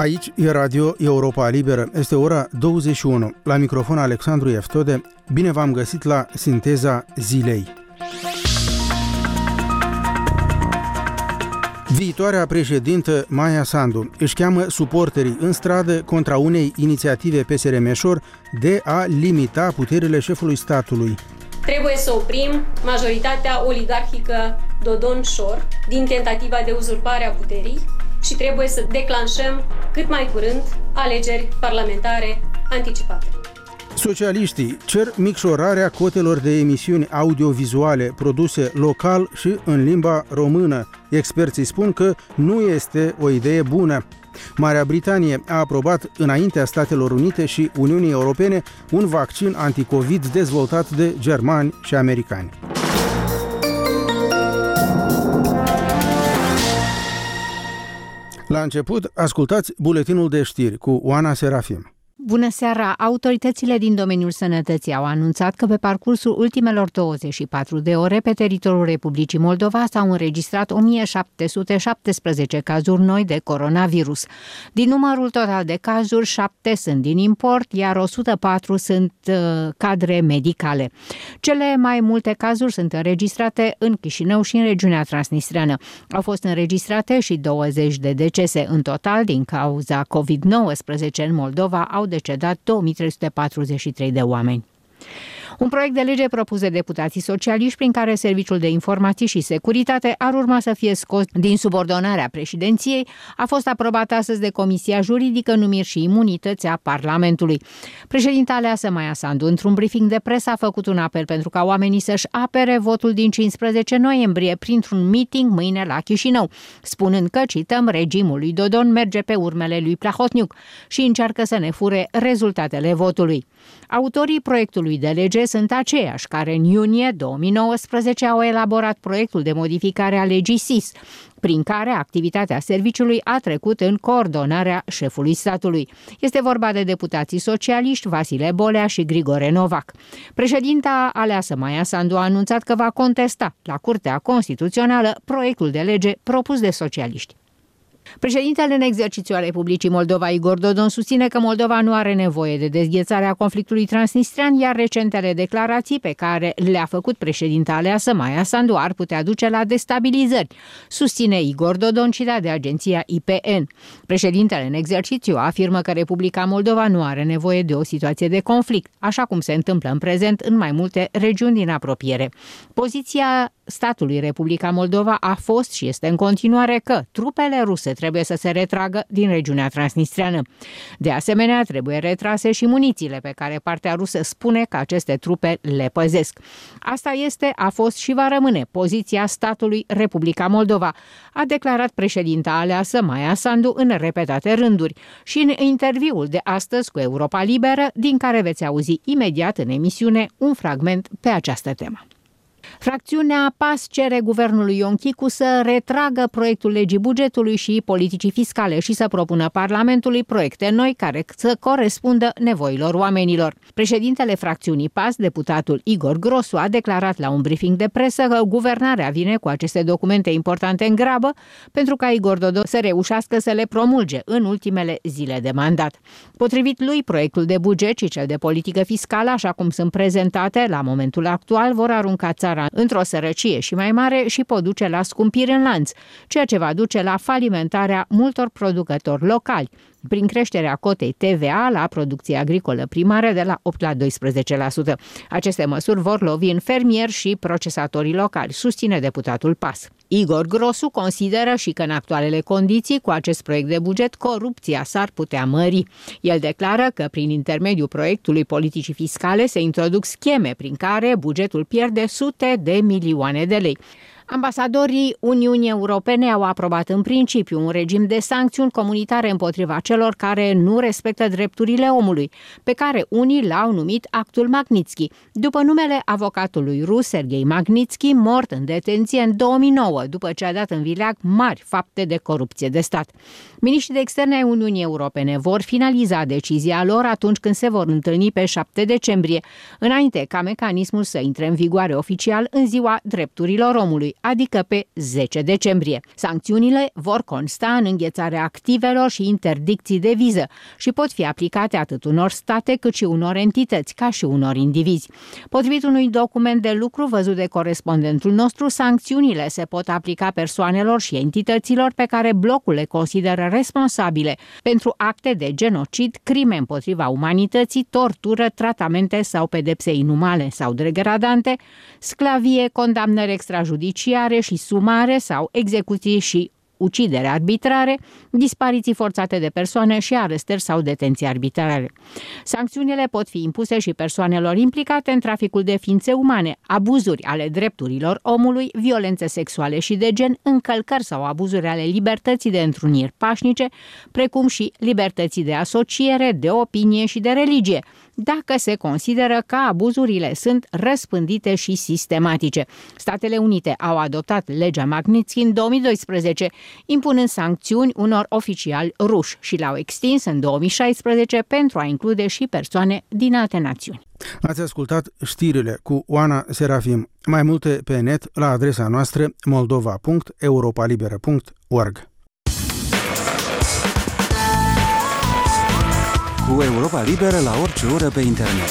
Aici e Radio Europa Liberă. Este ora 21. La microfon Alexandru Eftode. Bine v-am găsit la Sinteza Zilei. Viitoarea președintă Maia Sandu își cheamă suporterii în stradă contra unei inițiative PSRM-Șor de a limita puterile șefului statului. Trebuie să oprim majoritatea oligarhică Dodon-Șor din tentativa de uzurpare a puterii și trebuie să declanșăm cât mai curând alegeri parlamentare anticipate. Socialiștii cer micșorarea cotelor de emisiuni audiovizuale produse local și în limba română. Experții spun că nu este o idee bună. Marea Britanie a aprobat înaintea Statelor Unite și Uniunii Europene un vaccin anticovid dezvoltat de germani și americani. La început, ascultați buletinul de știri cu Oana Serafim. Bună seara! Autoritățile din domeniul sănătății au anunțat că pe parcursul ultimelor 24 de ore pe teritoriul Republicii Moldova s-au înregistrat 1717 cazuri noi de coronavirus. Din numărul total de cazuri, 7 sunt din import, iar 104 sunt cadre medicale. Cele mai multe cazuri sunt înregistrate în Chișinău și în regiunea transnistreană. Au fost înregistrate și 20 de decese. În total, din cauza COVID-19 în Moldova, au decedat 2343 de oameni. Un proiect de lege propus de deputații socialiști prin care Serviciul de Informații și Securitate ar urma să fie scos din subordonarea președinției a fost aprobat astăzi de Comisia Juridică, Numiri și Imunități a Parlamentului. Președinta aleasă Maia Sandu, într-un briefing de presă, a făcut un apel pentru ca oamenii să-și apere votul din 15 noiembrie printr-un meeting mâine la Chișinău, spunând că, cităm, regimul lui Dodon merge pe urmele lui Plahotniuc și încearcă să ne fure rezultatele votului. Autorii proiectului de lege sunt aceiași care în iunie 2019 au elaborat proiectul de modificare a legii SIS, prin care activitatea serviciului a trecut în coordonarea șefului statului. Este vorba de deputații socialiști Vasile Bolea și Grigore Novac. Președinta aleasă Maia Sandu a anunțat că va contesta la Curtea Constituțională proiectul de lege propus de socialiști. Președintele în exercițiu al Republicii Moldova, Igor Dodon, susține că Moldova nu are nevoie de dezghețarea conflictului transnistrian, iar recentele declarații pe care le-a făcut președinta aleasă Maia Sandu ar putea duce la destabilizări, susține Igor Dodon, citat de agenția IPN. Președintele în exercițiu afirmă că Republica Moldova nu are nevoie de o situație de conflict, așa cum se întâmplă în prezent în mai multe regiuni din apropiere. Poziția statului Republica Moldova a fost și este în continuare că trupele ruse trebuie să se retragă din regiunea transnistreană. De asemenea, trebuie retrase și munițiile pe care partea rusă spune că aceste trupe le păzesc. Asta este, a fost și va rămâne poziția statului Republica Moldova, a declarat președinta aleasă Maia Sandu în repetate rânduri și în interviul de astăzi cu Europa Liberă, din care veți auzi imediat în emisiune un fragment pe această temă. Fracțiunea PAS cere guvernului Ion Chicu să retragă proiectul legii bugetului și politicii fiscale și să propună Parlamentului proiecte noi care să corespundă nevoilor oamenilor. Președintele fracțiunii PAS, deputatul Igor Grosu, a declarat la un briefing de presă că guvernarea vine cu aceste documente importante în grabă pentru ca Igor Dodon să reușească să le promulge în ultimele zile de mandat. Potrivit lui, proiectul de buget și cel de politică fiscală, așa cum sunt prezentate la momentul actual, vor arunca țara într-o sărăcie și mai mare și pot duce la scumpiri în lanț, ceea ce va duce la falimentarea multor producători locali, prin creșterea cotei TVA la producție agricolă primară de la 8 la 12%. Aceste măsuri vor lovi în fermieri și procesatorii locali, susține deputatul PAS. Igor Grosu consideră și că în actualele condiții, cu acest proiect de buget, corupția s-ar putea mări. El declară că prin intermediul proiectului politicii fiscale se introduc scheme prin care bugetul pierde sute de milioane de lei. Ambasadorii Uniunii Europene au aprobat în principiu un regim de sancțiuni comunitare împotriva celor care nu respectă drepturile omului, pe care unii l-au numit actul Magnitsky, după numele avocatului rus Serghei Magnitsky, mort în detenție în 2009, după ce a dat în vileag mari fapte de corupție de stat. Miniștrii de externe ai Uniunii Europene vor finaliza decizia lor atunci când se vor întâlni pe 7 decembrie, înainte ca mecanismul să intre în vigoare oficial în ziua drepturilor omului, adică pe 10 decembrie. Sancțiunile vor consta în înghețarea activelor și interdicții de viză și pot fi aplicate atât unor state cât și unor entități, ca și unor indivizi. Potrivit unui document de lucru văzut de corespondentul nostru, sancțiunile se pot aplica persoanelor și entităților pe care blocul le consideră responsabile pentru acte de genocid, crime împotriva umanității, tortură, tratamente sau pedepse inumane sau degradante, sclavie, condamnări extrajudiciare și sumare sau execuții și ucidere arbitrare, dispariții forțate de persoane și arestări sau detenții arbitrare. Sancțiunile pot fi impuse și persoanelor implicate în traficul de ființe umane, abuzuri ale drepturilor omului, violențe sexuale și de gen, încălcări sau abuzuri ale libertății de întruniri pașnice, precum și libertății de asociere, de opinie și de religie, dacă se consideră că abuzurile sunt răspândite și sistematice. Statele Unite au adoptat legea Magnitsky în 2012, impunând sancțiuni unor oficiali ruși și le-au extins în 2016 pentru a include și persoane din alte națiuni. Ați ascultat știrile cu Oana Serafim. Mai multe pe net la adresa noastră moldova.europalibera.org. Cu Europa Liberă la orice oră pe internet.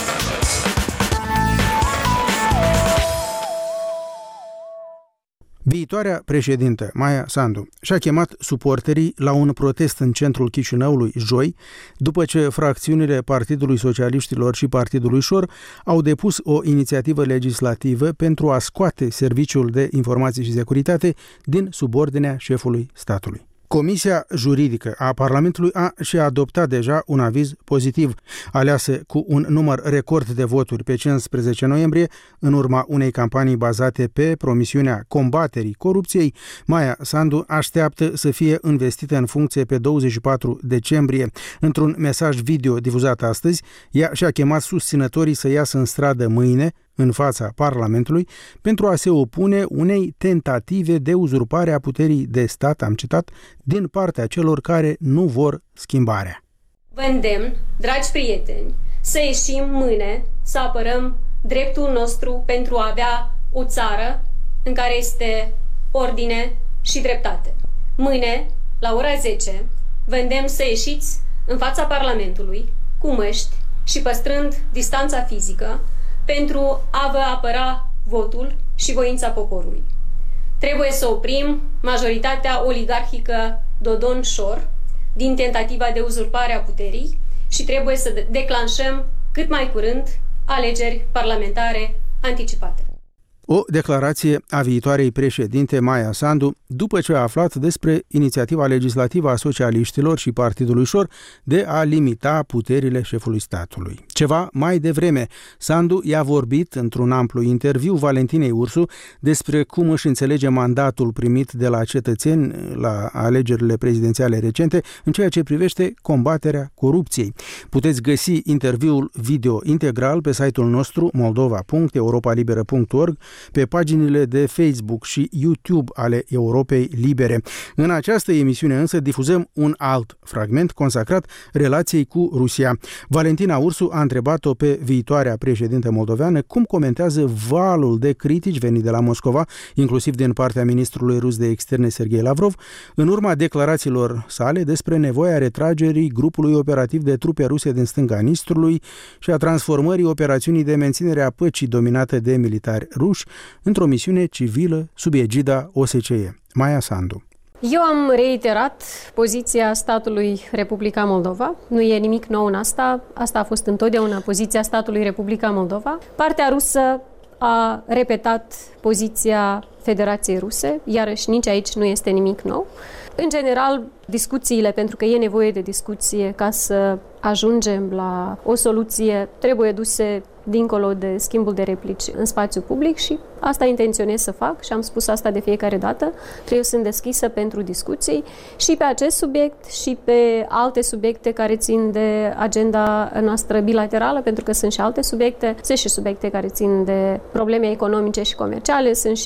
Viitoarea președintă, Maia Sandu, și-a chemat suporterii la un protest în centrul Chișinăului joi, după ce fracțiunile Partidului Socialiștilor și Partidului Șor au depus o inițiativă legislativă pentru a scoate Serviciul de Informații și Securitate din subordinea șefului statului. Comisia juridică a Parlamentului a și adoptat deja un aviz pozitiv, aleasă cu un număr record de voturi pe 15 noiembrie, în urma unei campanii bazate pe promisiunea combaterii corupției. Maia Sandu așteaptă să fie investită în funcție pe 24 decembrie. Într-un mesaj video difuzat astăzi, ea și-a chemat susținătorii să iasă în stradă mâine, în fața Parlamentului, pentru a se opune unei tentative de uzurpare a puterii de stat, am citat, din partea celor care nu vor schimbarea. Vă îndemn, dragi prieteni, să ieșim mâine să apărăm dreptul nostru pentru a avea o țară în care este ordine și dreptate. Mâine, la ora 10, vă îndemn să ieșiți în fața Parlamentului cu măști și păstrând distanța fizică, pentru a vă apăra votul și voința poporului. Trebuie să oprim majoritatea oligarhică Dodon-Șor din tentativa de uzurpare a puterii și trebuie să declanșăm cât mai curând alegeri parlamentare anticipate. O declarație a viitoarei președinte Maia Sandu după ce a aflat despre inițiativa legislativă a socialiștilor și Partidului Șor de a limita puterile șefului statului. Ceva mai devreme, Sandu i-a vorbit într-un amplu interviu Valentinei Ursu despre cum își înțelege mandatul primit de la cetățeni la alegerile prezidențiale recente în ceea ce privește combaterea corupției. Puteți găsi interviul video integral pe site-ul nostru moldova.europalibera.org, pe paginile de Facebook și YouTube ale Europei Libere. În această emisiune însă difuzăm un alt fragment consacrat relației cu Rusia. Valentina Ursu a întrebat-o pe viitoarea președintă moldoveană cum comentează valul de critici venit de la Moscova, inclusiv din partea ministrului rus de externe Sergei Lavrov, în urma declarațiilor sale despre nevoia retragerii grupului operativ de trupe ruse din stânga Nistrului și a transformării operațiunii de menținere a păcii dominată de militari ruși într-o misiune civilă sub egida OSCE. Maia Sandu. Eu am reiterat poziția statului Republica Moldova. Nu e nimic nou în asta. Asta a fost întotdeauna poziția statului Republica Moldova. Partea rusă a repetat poziția Federației Ruse, iarăși nici aici nu este nimic nou. În general, discuțiile, pentru că e nevoie de discuție ca să ajungem la o soluție, trebuie duse dincolo de schimbul de replici în spațiu public și asta intenționez să fac și am spus asta de fiecare dată, că eu sunt deschisă pentru discuții și pe acest subiect și pe alte subiecte care țin de agenda noastră bilaterală, pentru că sunt și alte subiecte, sunt și subiecte care țin de probleme economice și comerciale, sunt și subiecte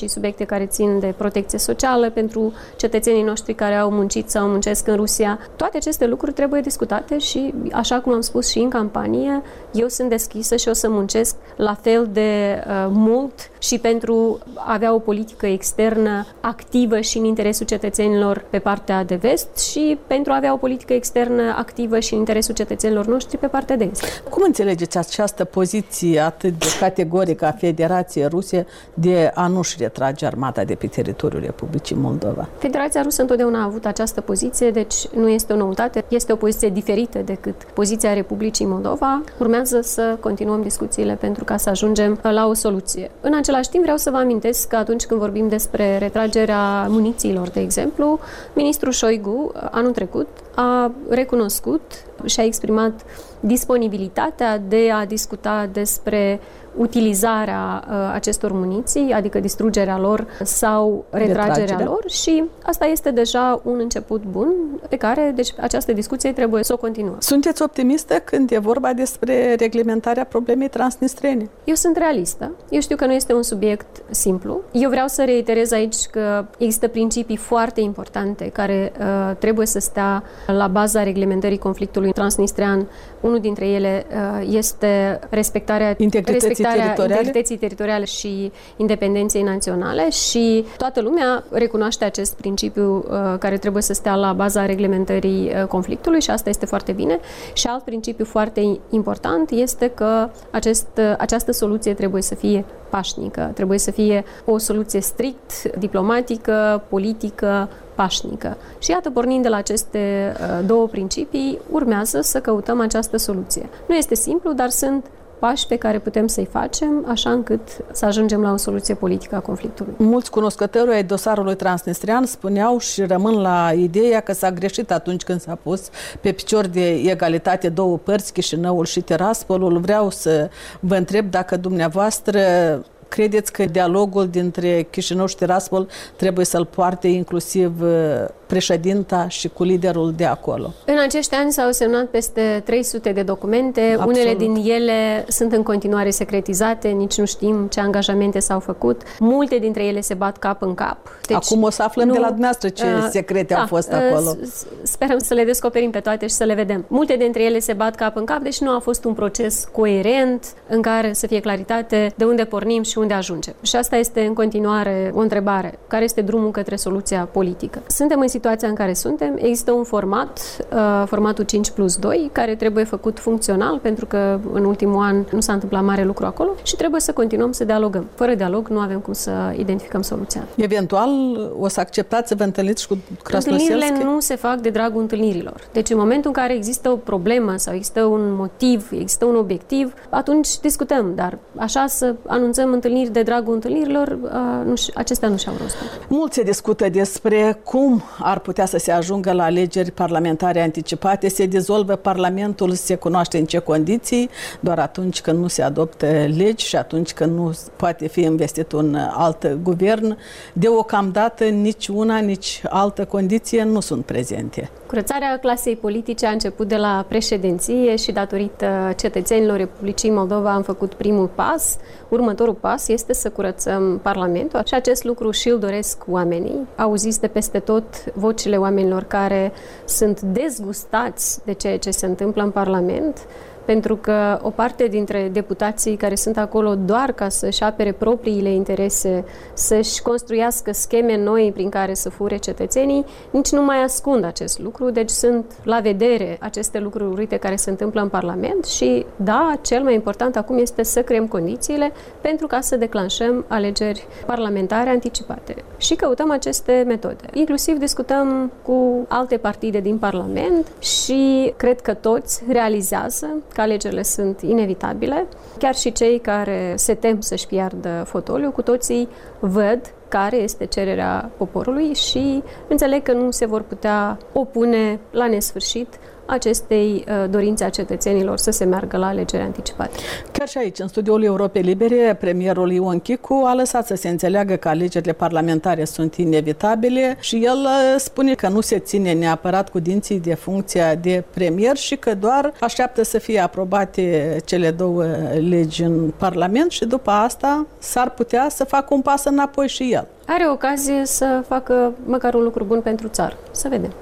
care țin de protecție socială pentru cetățenii noștri care au muncit sau muncesc în Rusia. Toate aceste lucruri trebuie discutate și, așa cum am spus și în campanie, eu sunt deschisă și o să muncesc la fel de mult și pentru a avea o politică externă activă și în interesul cetățenilor pe partea de vest și pentru a avea o politică externă activă și în interesul cetățenilor noștri pe partea de est. Cum înțelegeți această poziție atât de categorică a Federației Ruse de a nu-și retrage armata de pe teritoriul Republicii Moldova? Federația Rusă întotdeauna a avut această poziție, deci nu este o noutate, este o poziție diferită decât poziția Republicii Moldova. Urmează să continuăm discuțiile pentru ca să ajungem la o soluție. În același timp vreau să vă amintesc că atunci când vorbim despre retragerea munițiilor, de exemplu, ministrul Șoigu anul trecut a recunoscut și a exprimat disponibilitatea de a discuta despre utilizarea acestor muniții, adică distrugerea lor sau retragerea lor, și asta este deja un început bun pe care, deci, această discuție trebuie să o continuăm. Sunteți optimistă când e vorba despre reglementarea problemei transnistrene? Eu sunt realistă. Eu știu că nu este un subiect simplu. Eu vreau să reiterez aici că există principii foarte importante care trebuie să stea la baza reglementării conflictului transnistrean. Unul dintre ele este respectarea integrității teritoriale și independenței naționale și toată lumea recunoaște acest principiu care trebuie să stea la baza reglementării conflictului și asta este foarte bine. Și alt principiu foarte important este că această soluție trebuie să fie pașnică, trebuie să fie o soluție strict diplomatică, politică, pașnică. Și iată, pornind de la aceste două principii, urmează să căutăm această soluție. Nu este simplu, dar sunt pași pe care putem să-i facem, așa încât să ajungem la o soluție politică a conflictului. Mulți cunoscători ai dosarului transnistrian spuneau și rămân la ideea că s-a greșit atunci când s-a pus pe picior de egalitate două părți, Chișinăul și Tiraspolul. Vreau să vă întreb dacă dumneavoastră credeți că dialogul dintre Chișinău și Tiraspol trebuie să-l poarte inclusiv președinta și cu liderul de acolo? În acești ani s-au semnat peste 300 de documente. Absolut. Unele din ele sunt în continuare secretizate, nici nu știm ce angajamente s-au făcut. Multe dintre ele se bat cap în cap. Deci, acum o să aflăm de la dumneavoastră ce secrete au fost acolo. Sperăm să le descoperim pe toate și să le vedem. Multe dintre ele se bat cap în cap, deci nu a fost un proces coerent în care să fie claritate de unde pornim și unde ajungem. Și asta este în continuare o întrebare. Care este drumul către soluția politică? Suntem în situația în care suntem. Există un format, formatul 5+2, care trebuie făcut funcțional, pentru că în ultimul an nu s-a întâmplat mare lucru acolo și trebuie să continuăm să dialogăm. Fără dialog nu avem cum să identificăm soluția. Eventual o să acceptați să vă întâlniți și cu Krasnoselski? Întâlnirile nu se fac de dragul întâlnirilor. Deci în momentul în care există o problemă sau există un motiv, există un obiectiv, atunci discutăm, dar așa să anunțăm întâlniri de dragul întâlnirilor, acestea nu și-au rostul. Mulți se discută despre cum ar putea să se ajungă la alegeri parlamentare anticipate, se dizolvă Parlamentul, se cunoaște în ce condiții, doar atunci când nu se adoptă legi și atunci când nu poate fi investit un alt guvern. Deocamdată nici una, nici altă condiție nu sunt prezente. Curățarea clasei politice a început de la președinție și datorită cetățenilor Republicii Moldova am făcut primul pas. Următorul pas este să curățăm Parlamentul și acest lucru și îl doresc oamenii. Auziți de peste tot vocile oamenilor care sunt dezgustați de ceea ce se întâmplă în Parlament, pentru că o parte dintre deputații care sunt acolo doar ca să-și apere propriile interese, să-și construiască scheme noi prin care să fure cetățenii, nici nu mai ascund acest lucru, deci sunt la vedere aceste lucruri urâte care se întâmplă în Parlament și, da, cel mai important acum este să creăm condițiile pentru ca să declanșăm alegeri parlamentare anticipate. Și căutăm aceste metode. Inclusiv discutăm cu alte partide din Parlament și cred că toți realizează că alegerile sunt inevitabile. Chiar și cei care se tem să-și piardă fotoliul, cu toții văd care este cererea poporului și înțeleg că nu se vor putea opune la nesfârșit acestei dorințe a cetățenilor să se meargă la alegeri anticipate. Chiar și aici, în studioul Europei Libere, premierul Ion Chicu a lăsat să se înțeleagă că alegerile parlamentare sunt inevitabile și el spune că nu se ține neapărat cu dinții de funcția de premier și că doar așteaptă să fie aprobate cele două legi în Parlament și după asta s-ar putea să facă un pas înapoi și el. Are ocazie să facă măcar un lucru bun pentru țară. Să vedem.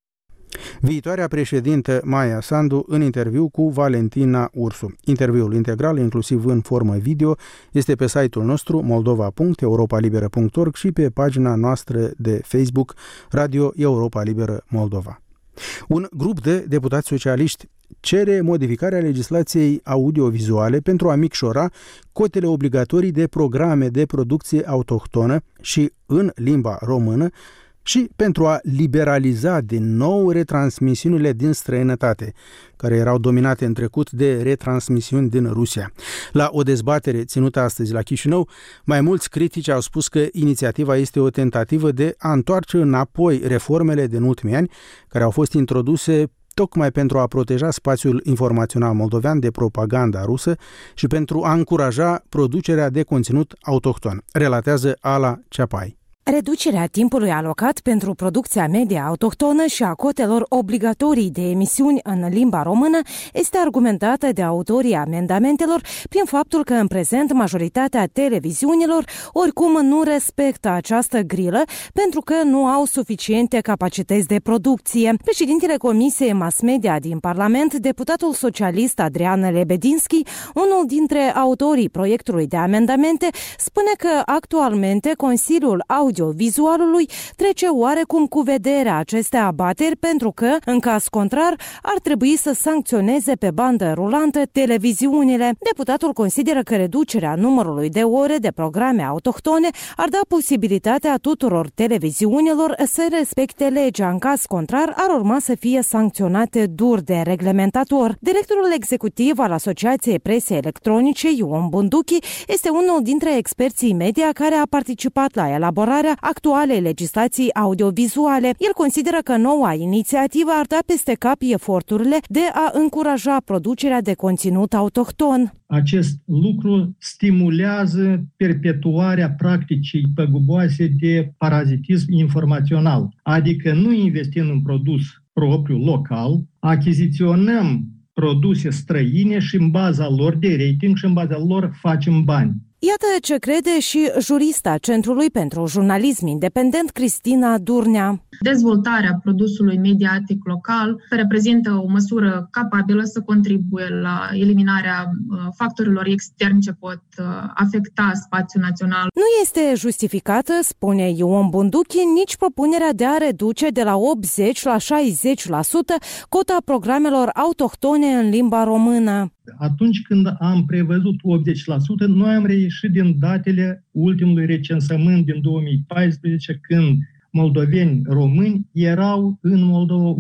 Viitoarea președintă Maia Sandu în interviu cu Valentina Ursu. Interviul integral, inclusiv în formă video, este pe site-ul nostru moldova.europalibera.org și pe pagina noastră de Facebook Radio Europa Liberă Moldova. Un grup de deputați socialiști cere modificarea legislației audiovizuale pentru a micșora cotele obligatorii de programe de producție autohtonă și în limba română și pentru a liberaliza din nou retransmisiunile din străinătate, care erau dominate în trecut de retransmisiuni din Rusia. La o dezbatere ținută astăzi la Chișinău, mai mulți critici au spus că inițiativa este o tentativă de a întoarce înapoi reformele din ultimii ani, care au fost introduse tocmai pentru a proteja spațiul informațional moldovean de propaganda rusă și pentru a încuraja producerea de conținut autohton, relatează Ala Ceapai. Reducerea timpului alocat pentru producția media autohtonă și a cotelor obligatorii de emisiuni în limba română este argumentată de autorii amendamentelor prin faptul că în prezent majoritatea televiziunilor oricum nu respectă această grilă pentru că nu au suficiente capacități de producție. Președintele Comisiei Mass Media din Parlament, deputatul socialist Adrian Lebedinski, unul dintre autorii proiectului de amendamente, spune că actualmente Consiliul Audiovizualului trece oarecum cu vederea aceste abateri pentru că, în caz contrar, ar trebui să sancționeze pe bandă rulantă televiziunile. Deputatul consideră că reducerea numărului de ore de programe autohtone ar da posibilitatea tuturor televiziunilor să respecte legea. În caz contrar, ar urma să fie sancționate dur de reglementator. Directorul executiv al Asociației Presei Electronice, Ion Bunduchi, este unul dintre experții media care a participat la elaborarea actualei legislații audiovizuale. El consideră că noua inițiativă ar da peste cap eforturile de a încuraja producerea de conținut autohton. Acest lucru stimulează perpetuarea practicii păguboase de parazitism informațional, adică nu investim în produs propriu local, achiziționăm produse străine și în baza lor de rating și în baza lor facem bani. Iată ce crede și jurista Centrului pentru Jurnalism Independent, Cristina Durnea. Dezvoltarea produsului mediatic local reprezintă o măsură capabilă să contribuie la eliminarea factorilor externi ce pot afecta spațiul național. Nu este justificată, spune Ion Bunduchi, nici propunerea de a reduce de la 80 la 60% cota programelor autohtone în limba română. Atunci când am prevăzut 80%, noi am reieșit din datele ultimului recensământ din 2014, când moldoveni români erau în Moldova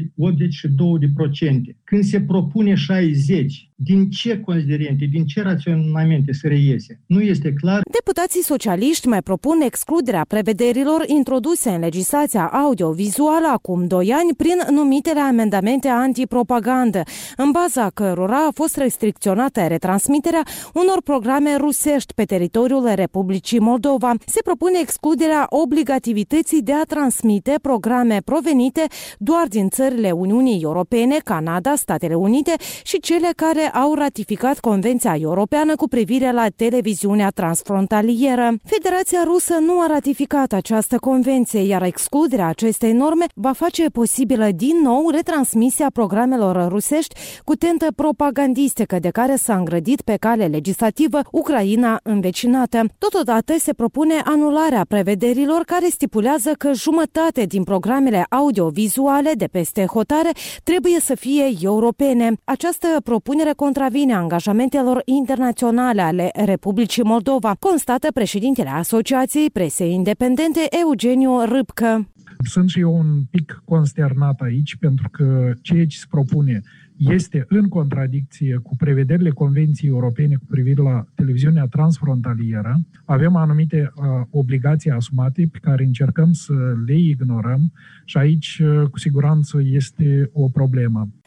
82%. Când se propune 60%, din ce considerente, din ce raționamente se reiese? Nu este clar. Deputații socialiști mai propun excluderea prevederilor introduse în legislația audiovizuală acum 2 ani prin numitele amendamente antipropagandă, în baza cărora a fost restricționată retransmiterea unor programe rusești pe teritoriul Republicii Moldova. Se propune excluderea obligativității de a transmite programe provenite doar din țările Uniunii Europene, Canada, Statele Unite și cele care au ratificat Convenția Europeană cu privire la televiziunea transfrontalieră. Federația Rusă nu a ratificat această convenție, iar excluderea acestei norme va face posibilă din nou retransmisia programelor rusești cu tentă propagandistică de care s-a îngrădit pe cale legislativă Ucraina învecinată. Totodată se propune anularea prevederilor care stipulează că jumătate din programele audiovizuale de peste hotare trebuie să fie europene. Această propunere contravine angajamentelor internaționale ale Republicii Moldova, constată președintele Asociației Presei Independente, Eugeniu Râpcă. Sunt și eu un pic consternat aici, pentru că ceea ce se propune este în contradicție cu prevederile Convenției Europene cu privire la televiziunea transfrontalieră. Avem anumite obligații asumate pe care încercăm să le ignorăm și aici cu siguranță este o problemă.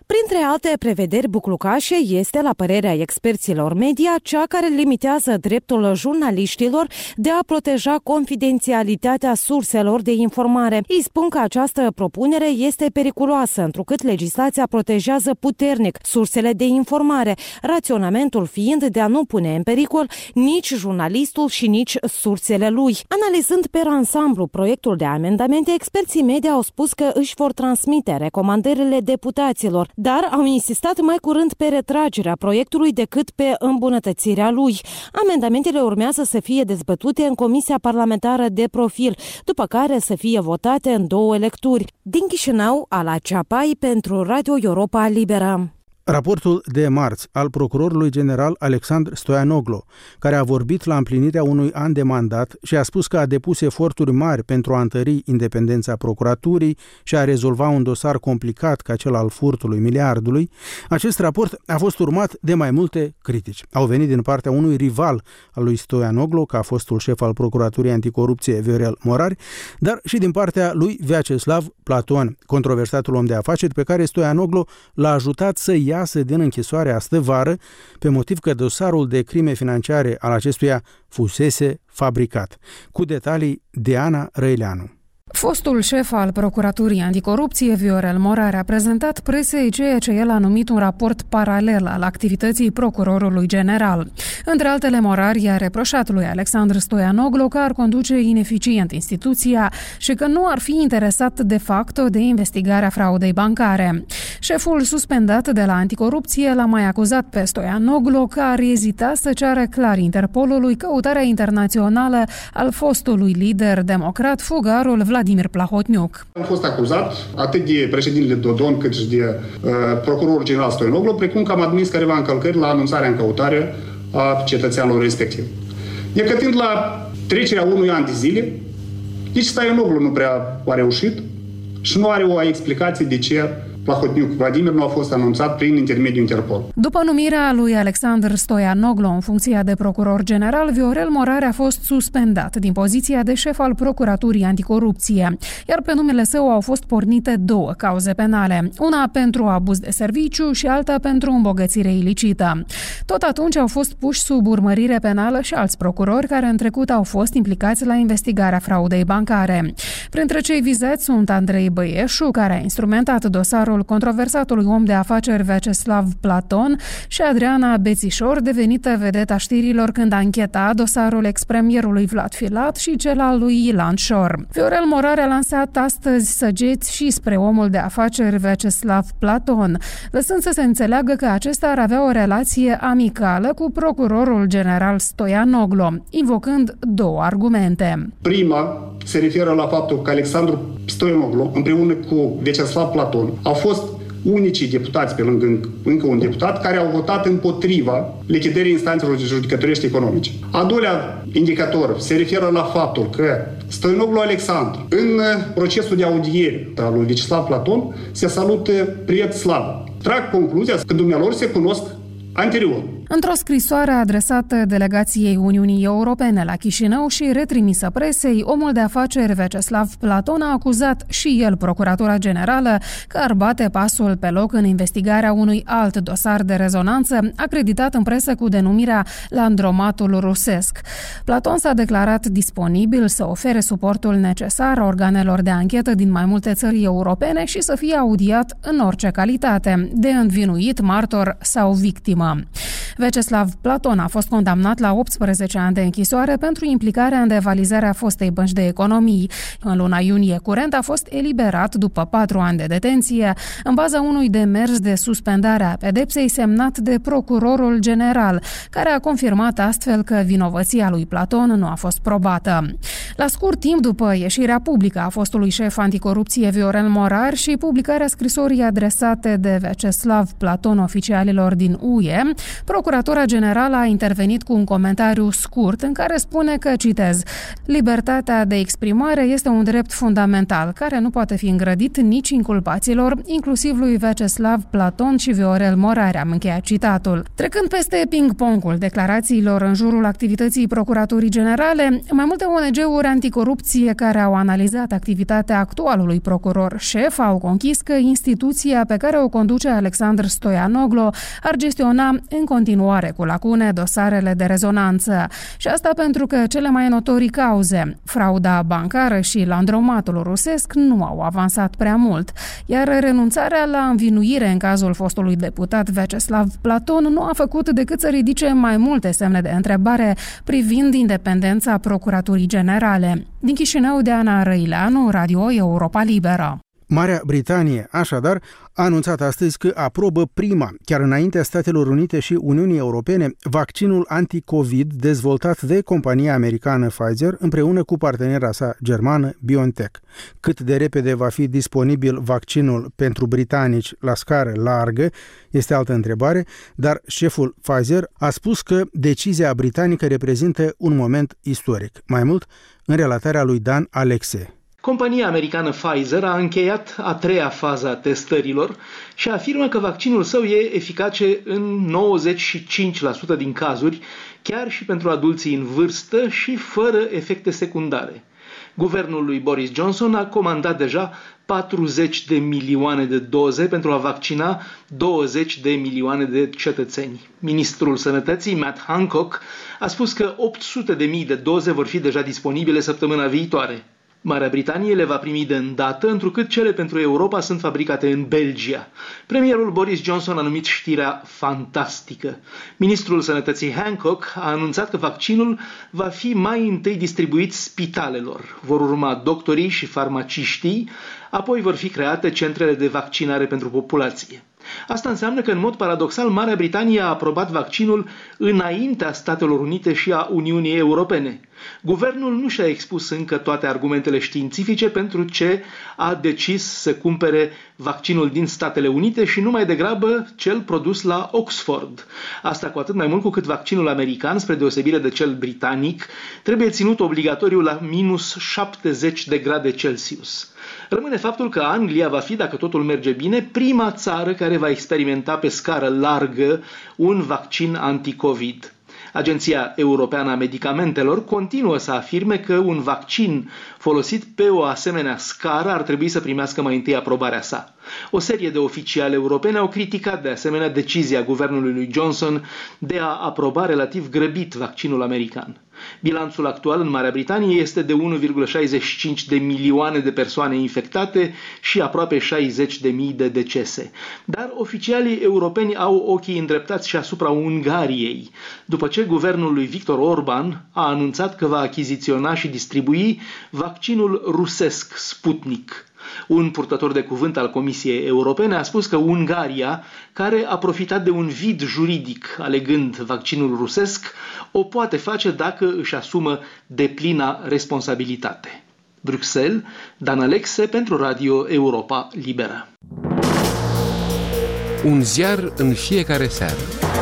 Printre alte prevederi buclucașe este, la părerea experților media, cea care limitează dreptul jurnaliștilor de a proteja confidențialitatea surselor de informare. Ei spun că această propunere este periculoasă, întrucât legislația protejează puternic sursele de informare, raționamentul fiind de a nu pune în pericol nici jurnalistul și nici sursele lui. Analizând per ansamblu proiectul de amendamente, experții media au spus că își vor transmite recomandările deputaților, dar au insistat mai curând pe retragerea proiectului decât pe îmbunătățirea lui. Amendamentele urmează să fie dezbătute în Comisia Parlamentară de Profil, după care să fie votate în 2 lecturi. Din Chișinău, Ala Ceapai pentru Radio Europa Liberă. Raportul de marți al procurorului general Alexandru Stoianoglo, care a vorbit la împlinirea unui an de mandat și a spus că a depus eforturi mari pentru a întări independența procuraturii și a rezolva un dosar complicat ca cel al furtului miliardului, acest raport a fost urmat de mai multe critici. Au venit din partea unui rival al lui Stoianoglo, ca fostul șef al Procuraturii Anticorupție Viorel Morari, dar și din partea lui Vyacheslav Platon, controversatul om de afaceri pe care Stoianoglo l-a ajutat să iasă din închisoare astă vară, pe motiv că dosarul de crime financiare al acestuia fusese fabricat. Cu detalii, Diana Răileanu. Fostul șef al Procuraturii Anticorupție, Viorel Morari, a prezentat presei ceea ce el a numit un raport paralel al activității procurorului general. Între altele, Morari a reproșat lui Alexandru Stoianoglo că ar conduce ineficient instituția și că nu ar fi interesat de facto de investigarea fraudei bancare. Șeful suspendat de la Anticorupție l-a mai acuzat pe Stoianoglo că ar ezita să ceară clar Interpolului căutarea internațională al fostului lider democrat, fugarul Vladimir Plahotniuc. Am fost acuzat atât de președintele Dodon cât și de procurorul general Stoianoglo, precum că am admis careva încălcări la anunțarea în căutare a cetățeanului respectiv. Necătind la trecerea unui an de zile, nici Stoianoglo nu prea a reușit și nu are o explicație de ce Plahotniuc Vladimir nu a fost anunțat prin intermediul Interpol. După numirea lui Alexandru Stoianoglo în funcția de procuror general, Viorel Morari a fost suspendat din poziția de șef al Procuraturii Anticorupție, iar pe numele său au fost pornite 2 cauze penale, una pentru abuz de serviciu și alta pentru îmbogățire ilicită. Tot atunci au fost puși sub urmărire penală și alți procurori care în trecut au fost implicați la investigarea fraudei bancare. Printre cei vizați sunt Andrei Băieșu, care a instrumentat dosarul controversatului om de afaceri Vyacheslav Platon, și Adriana Bețișor, devenită vedeta știrilor când ancheta dosarul ex-premierului Vlad Filat și cel al lui Ilan Șor. Viorel Morari a lansat astăzi săgeți și spre omul de afaceri Vyacheslav Platon, lăsând să se înțeleagă că acesta ar avea o relație amicală cu procurorul general Stoianoglo, invocând 2 argumente. Prima se referă la faptul că Alexandru Stoianoglo, împreună cu Vyacheslav Platon, au fost unicii deputați, pe lângă încă un deputat, care au votat împotriva lichidării instanțelor judecătorești economice. A doilea indicator se referă la faptul că Stoianoglo Alexandru, în procesul de audiere al lui Vyacheslav Platon, se salută priet slavă. Trag concluzia că dumnealor se cunosc anterior. Într-o scrisoare adresată delegației Uniunii Europene la Chișinău și retrimisă presei, omul de afaceri Vyacheslav Platon a acuzat și el Procuratura Generală că ar bate pasul pe loc în investigarea unui alt dosar de rezonanță, acreditat în presă cu denumirea Landromatul rusesc. Platon s-a declarat disponibil să ofere suportul necesar organelor de anchetă din mai multe țări europene și să fie audiat în orice calitate, de învinuit, martor sau victimă. Vyacheslav Platon a fost condamnat la 18 ani de închisoare pentru implicarea în devalizarea fostei bănci de economii. În luna iunie curent a fost eliberat după 4 ani de detenție, în baza unui demers de suspendare a pedepsei semnat de procurorul general, care a confirmat astfel că vinovăția lui Platon nu a fost probată. La scurt timp după ieșirea publică a fostului șef anticorupție Viorel Morari și publicarea scrisorii adresate de Vyacheslav Platon oficialilor din UE, Procuratura Generală a intervenit cu un comentariu scurt în care spune că, citez, libertatea de exprimare este un drept fundamental care nu poate fi îngrădit nici inculpaților, inclusiv lui Vyacheslav Platon și Viorel Moraria, am încheiat citatul. Trecând peste ping-pongul declarațiilor în jurul activității Procuraturii Generale, mai multe ONG-uri anticorupție care au analizat activitatea actualului procuror șef au conchis că instituția pe care o conduce Alexandru Stoianoglo ar gestiona în continuare cu lacune dosarele de rezonanță. Și asta pentru că cele mai notorii cauze, frauda bancară și landromatul rusesc, nu au avansat prea mult, iar renunțarea la învinuire în cazul fostului deputat Vyacheslav Platon nu a făcut decât să ridice mai multe semne de întrebare privind independența Procuraturii Generale. Din Chișinău, Diana Răileanu, Radio Europa Liberă. Marea Britanie, așadar, a anunțat astăzi că aprobă prima, chiar înaintea Statelor Unite și Uniunii Europene, vaccinul anti-COVID dezvoltat de compania americană Pfizer împreună cu partenera sa germană BioNTech. Cât de repede va fi disponibil vaccinul pentru britanici la scară largă este altă întrebare, dar șeful Pfizer a spus că decizia britanică reprezintă un moment istoric. Mai mult, în relatarea lui Dan Alexe. Compania americană Pfizer a încheiat a treia fază a testărilor și afirmă că vaccinul său e eficace în 95% din cazuri, chiar și pentru adulții în vârstă și fără efecte secundare. Guvernul lui Boris Johnson a comandat deja 40 de milioane de doze pentru a vaccina 20 de milioane de cetățeni. Ministrul Sănătății, Matt Hancock, a spus că 800.000 de doze vor fi deja disponibile săptămâna viitoare. Marea Britanie le va primi de îndată, întrucât cele pentru Europa sunt fabricate în Belgia. Premierul Boris Johnson a numit știrea fantastică. Ministrul Sănătății Hancock a anunțat că vaccinul va fi mai întâi distribuit spitalelor. Vor urma doctorii și farmaciștii, apoi vor fi create centrele de vaccinare pentru populație. Asta înseamnă că, în mod paradoxal, Marea Britanie a aprobat vaccinul înaintea Statelor Unite și a Uniunii Europene. Guvernul nu și-a expus încă toate argumentele științifice pentru ce a decis să cumpere vaccinul din Statele Unite și nu mai degrabă cel produs la Oxford. Asta cu atât mai mult cu cât vaccinul american, spre deosebire de cel britanic, trebuie ținut obligatoriu la minus 70 de grade Celsius. Rămâne faptul că Anglia va fi, dacă totul merge bine, prima țară care va experimenta pe scară largă un vaccin anti-COVID. Agenția Europeană a Medicamentelor continuă să afirme că un vaccin folosit pe o asemenea scară ar trebui să primească mai întâi aprobarea sa. O serie de oficiali europeni au criticat de asemenea decizia guvernului lui Johnson de a aproba relativ grăbit vaccinul american. Bilanțul actual în Marea Britanie este de 1,65 de milioane de persoane infectate și aproape 60.000 de decese. Dar oficialii europeni au ochii îndreptați și asupra Ungariei, după ce guvernul lui Viktor Orban a anunțat că va achiziționa și distribui vaccinul rusesc Sputnik. Un purtător de cuvânt al Comisiei Europene a spus că Ungaria, care a profitat de un vid juridic alegând vaccinul rusesc, o poate face dacă își asumă deplina responsabilitate. Bruxelles, Dan Alexe pentru Radio Europa Liberă. Un ziar în fiecare seară.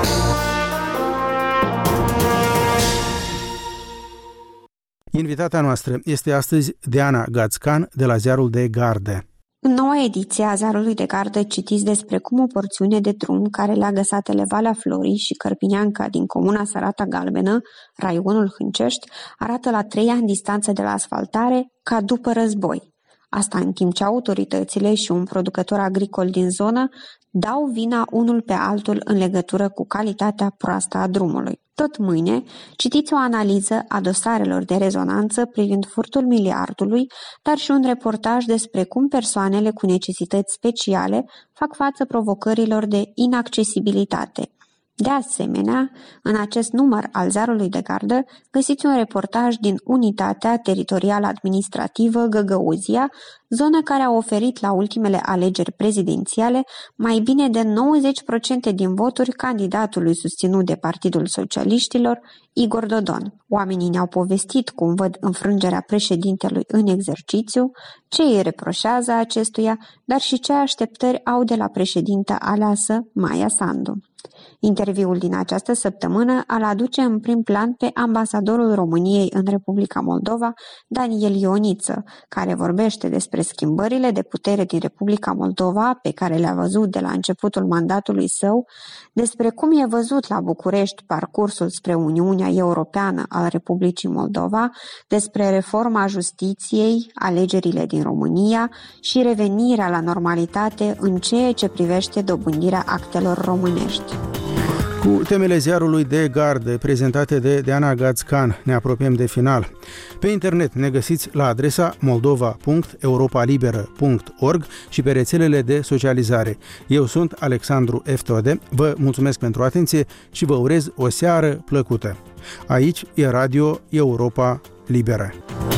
Invitata noastră este astăzi Diana Gazcan de la ziarul de gardă. În noua ediție a ziarului de gardă citiți despre cum o porțiune de drum care leagă satele Valea Florii și Cărpineanca din comuna Sărata Galbenă, raionul Hâncești, arată la 3 ani distanță de la asfaltare ca după război. Asta în timp ce autoritățile și un producător agricol din zonă dau vina unul pe altul în legătură cu calitatea proastă a drumului. Tot mâine, citiți o analiză a dosarelor de rezonanță privind furtul miliardului, dar și un reportaj despre cum persoanele cu necesități speciale fac față provocărilor de inaccesibilitate. De asemenea, în acest număr al ziarului de gardă găsiți un reportaj din Unitatea Teritorială Administrativă Găgăuzia, zonă care a oferit la ultimele alegeri prezidențiale mai bine de 90% din voturi candidatului susținut de Partidul Socialiștilor, Igor Dodon. Oamenii ne-au povestit cum văd înfrângerea președintelui în exercițiu, ce îi reproșează acestuia, dar și ce așteptări au de la președinta aleasă Maia Sandu. Interviul din această săptămână îl aduce în prim plan pe ambasadorul României în Republica Moldova, Daniel Ioniță, care vorbește despre schimbările de putere din Republica Moldova pe care le-a văzut de la începutul mandatului său, despre cum e văzut la București parcursul spre Uniunea Europeană al Republicii Moldova, despre reforma justiției, alegerile din România și revenirea la normalitate în ceea ce privește dobândirea actelor românești. Cu temele ziarului de gardă prezentate de Diana Gazcan ne apropiem de final. Pe internet ne găsiți la adresa moldova.europalibera.org și pe rețelele de socializare. Eu sunt Alexandru Eftode, vă mulțumesc pentru atenție și vă urez o seară plăcută. Aici e Radio Europa Liberă.